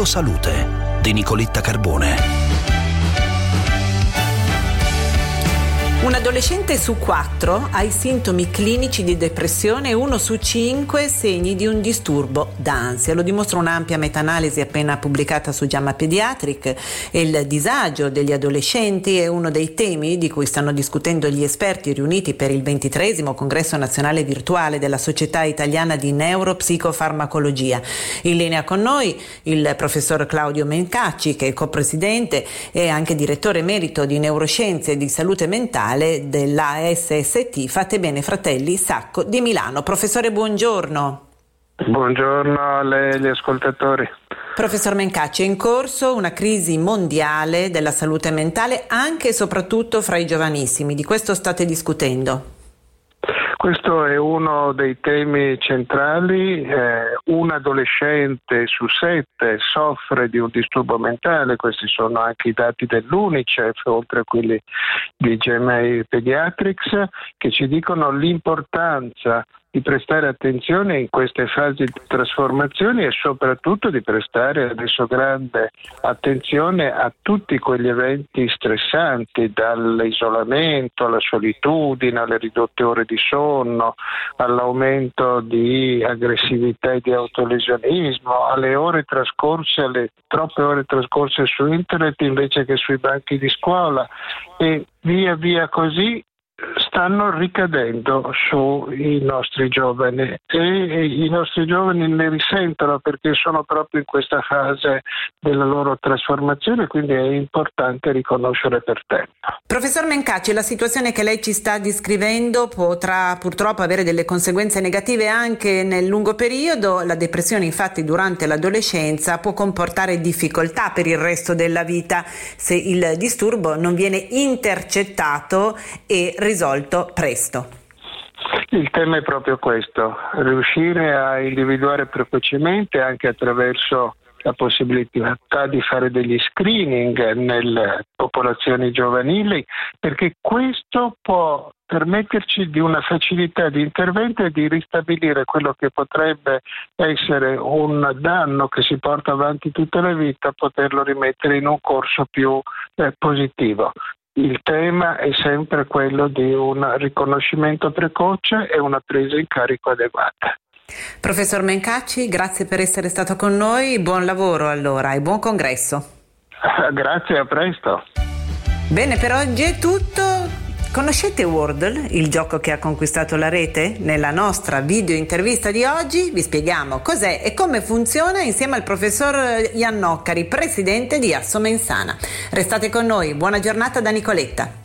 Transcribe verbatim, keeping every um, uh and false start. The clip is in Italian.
Salute di Nicoletta Carbone. Un adolescente su quattro ha i sintomi clinici di depressione e uno su cinque segni di un disturbo d'ansia. Lo dimostra un'ampia meta-analisi appena pubblicata su JAMA Pediatric. E il disagio degli adolescenti è uno dei temi di cui stanno discutendo gli esperti riuniti per il ventitreesimo Congresso Nazionale Virtuale della Società Italiana di Neuropsicofarmacologia. In linea con noi il professor Claudio Mencacci, che è copresidente e anche direttore emerito di Neuroscienze e di Salute Mentale della A S S T Fate Bene Fratelli Sacco di Milano. Professore, buongiorno. Buongiorno a lei e agli ascoltatori. Professor Mencacci, è in corso una crisi mondiale della salute mentale anche e soprattutto fra i giovanissimi. Di questo state discutendo? Questo è uno dei temi centrali. Eh, un adolescente su sette soffre di un disturbo mentale, questi sono anche i dati dell'Unicef, oltre a quelli di JAMA Pediatrics, che ci dicono l'importanza di prestare attenzione in queste fasi di trasformazione e soprattutto di prestare adesso grande attenzione a tutti quegli eventi stressanti, dall'isolamento alla solitudine, alle ridotte ore di sonno, all'aumento di aggressività e di autolesionismo, alle ore trascorse, alle troppe ore trascorse su internet invece che sui banchi di scuola, e via via così stanno ricadendo sui nostri giovani e i nostri giovani ne risentono perché sono proprio in questa fase della loro trasformazione, quindi è importante riconoscere per tempo. Professor Mencacci, la situazione che lei ci sta descrivendo potrà purtroppo avere delle conseguenze negative anche nel lungo periodo. La depressione, infatti, durante l'adolescenza può comportare difficoltà per il resto della vita se il disturbo non viene intercettato e risolto presto. Il tema è proprio questo, riuscire a individuare precocemente, anche attraverso la possibilità di fare degli screening nelle popolazioni giovanili, perché questo può permetterci di una facilità di intervento e di ristabilire quello che potrebbe essere un danno che si porta avanti tutta la vita, poterlo rimettere in un corso più eh, positivo. Il tema è sempre quello di un riconoscimento precoce e una presa in carico adeguata. Professor Mencacci, grazie per essere stato con noi, buon lavoro allora e buon congresso. Grazie, a presto. Bene, per oggi è tutto. Conoscete Wordle, il gioco che ha conquistato la rete? Nella nostra video intervista di oggi vi spieghiamo cos'è e come funziona insieme al professor Iannoccari, presidente di Assomensana. Restate con noi, buona giornata da Nicoletta.